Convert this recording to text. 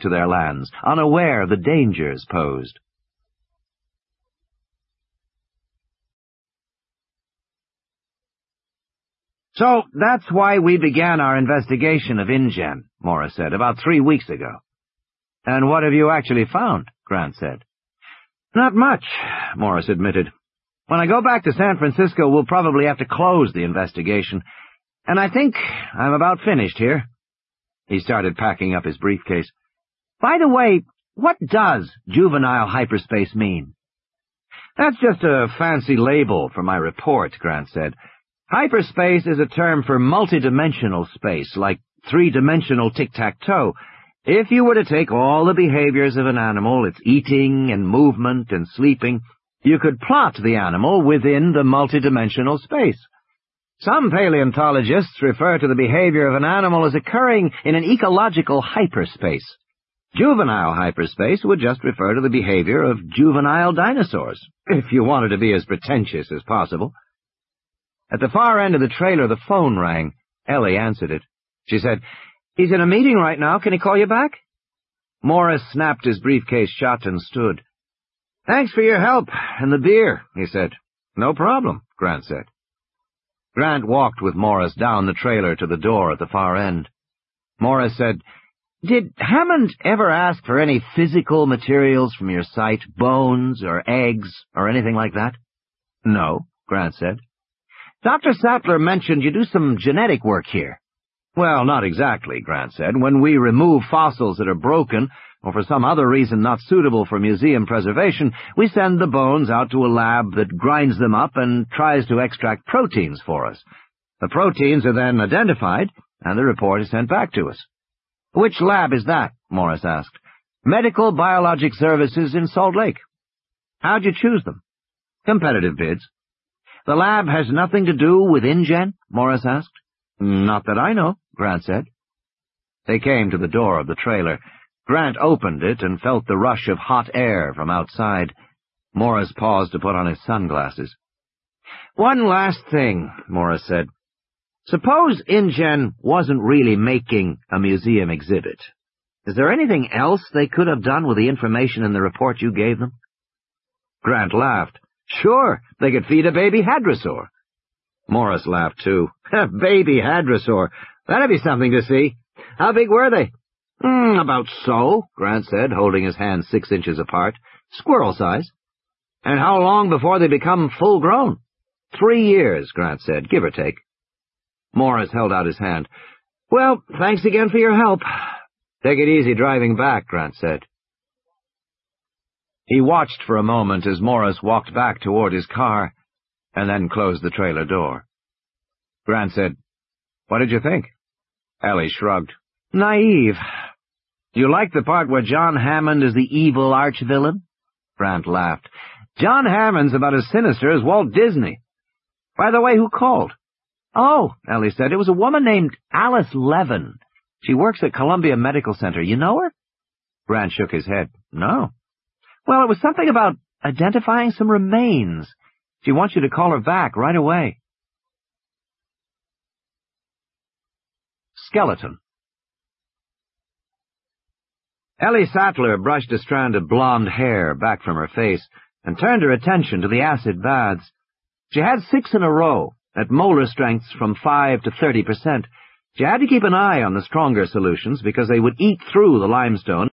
to their lands, unaware of the dangers posed. "So that's why we began our investigation of InGen," Morris said, "about 3 weeks ago." "And what have you actually found?" Grant said. "Not much," Morris admitted. "When I go back to San Francisco, we'll probably have to close the investigation, and I think I'm about finished here." He started packing up his briefcase. "By the way, what does juvenile hyperspace mean?" "That's just a fancy label for my report," Grant said. "Hyperspace is a term for multidimensional space, like three-dimensional tic-tac-toe. If you were to take all the behaviors of an animal, its eating and movement and sleeping, you could plot the animal within the multidimensional space. Some paleontologists refer to the behavior of an animal as occurring in an ecological hyperspace. Juvenile hyperspace would just refer to the behavior of juvenile dinosaurs, if you wanted to be as pretentious as possible." At the far end of the trailer, the phone rang. Ellie answered it. She said, "He's in a meeting right now. Can he call you back?" Morris snapped his briefcase shut and stood. "Thanks for your help and the beer," he said. "No problem," Grant said. Grant walked with Morris down the trailer to the door at the far end. Morris said, "Did Hammond ever ask for any physical materials from your site, bones or eggs or anything like that?" "No," Grant said. "Dr. Sattler mentioned you do some genetic work here." "Well, not exactly," Grant said. "When we remove fossils that are broken, or for some other reason not suitable for museum preservation, we send the bones out to a lab that grinds them up and tries to extract proteins for us. The proteins are then identified, and the report is sent back to us." "Which lab is that?" Morris asked. "Medical Biologic Services in Salt Lake." "How'd you choose them?" "Competitive bids." "The lab has nothing to do with InGen?" Morris asked. "Not that I know," Grant said. They came to the door of the trailer. Grant opened it and felt the rush of hot air from outside. Morris paused to put on his sunglasses. "One last thing," Morris said. "Suppose InGen wasn't really making a museum exhibit. Is there anything else they could have done with the information in the report you gave them?" Grant laughed. "Sure, they could feed a baby hadrosaur." Morris laughed too. "Baby hadrosaur. That'd be something to see. How big were they?" "About so," Grant said, holding his hands 6 inches apart. "Squirrel size." "And how long before they become full-grown?" 3 years, Grant said, give or take. Morris held out his hand. "Well, thanks again for your help." "Take it easy driving back," Grant said. He watched for a moment as Morris walked back toward his car, and then closed the trailer door. Grant said, "What did you think?" Ellie shrugged. "Naive." "You like the part where John Hammond is the evil arch-villain?" Grant laughed. "John Hammond's about as sinister as Walt Disney. By the way, who called?" "Oh," Ellie said, "it was a woman named Alice Levin. She works at Columbia Medical Center. You know her?" Grant shook his head. "No." "Well, it was something about identifying some remains. She wants you to call her back right away." Skeleton. Ellie Sattler brushed a strand of blonde hair back from her face and turned her attention to the acid baths. She had 6 in a row, at molar strengths from 5 to 30%. She had to keep an eye on the stronger solutions because they would eat through the limestone